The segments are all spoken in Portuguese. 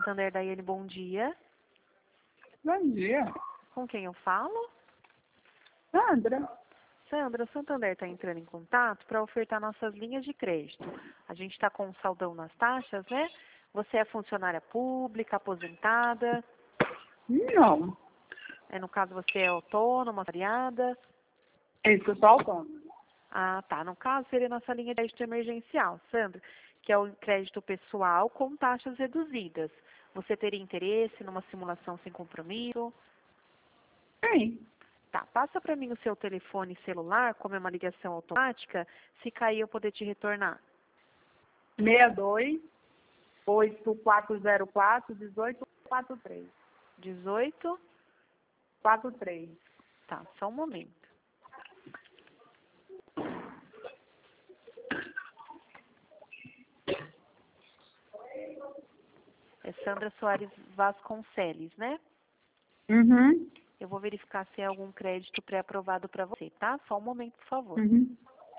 Santander, Daiane, bom dia. Bom dia. Com quem eu falo? Sandra. Sandra, o Santander está entrando em contato para ofertar nossas linhas de crédito. A gente está com um saldão nas taxas, né? Você é funcionária pública, aposentada? Não. No caso, você é autônoma, variada? Isso, eu sou autônoma. Ah, tá. No caso, seria nossa linha de crédito emergencial, Sandra, que é o crédito pessoal com taxas reduzidas. Você teria interesse numa simulação sem compromisso? Sim. Tá, passa para mim o seu telefone celular, como é uma ligação automática, se cair eu poder te retornar. 62 8404 1843. 18? 43. Tá, só um momento. É Sandra Soares Vasconcelos, né? Uhum. Eu vou verificar se é algum crédito pré-aprovado para você, tá? Só um momento, por favor. Uhum.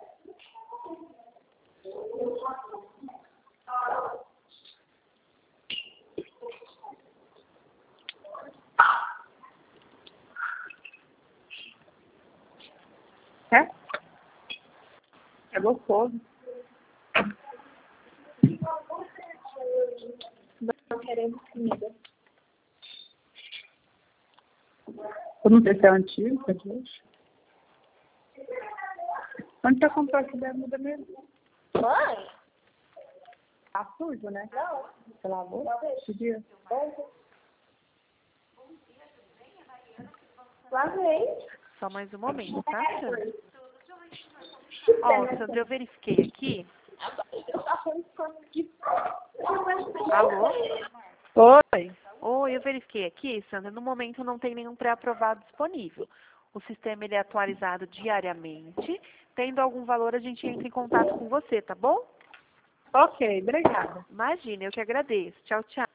É? É gostoso. Não queremos comida. Eu não sei se é antigo, é de hoje. Onde você comprou essa bermuda mesmo? Mãe? Tá sujo, né? Não. Você lavou? Que dia? Lavei. Só mais um momento, tá, Sandra? Ó, Sandra, eu verifiquei aqui. Alô? Oi. Oi, eu verifiquei aqui, Sandra, no momento não tem nenhum pré-aprovado disponível. O sistema ele é atualizado diariamente. Tendo algum valor, a gente entra em contato com você, tá bom? Ok, obrigada. Imagina, eu que agradeço. Tchau, tchau.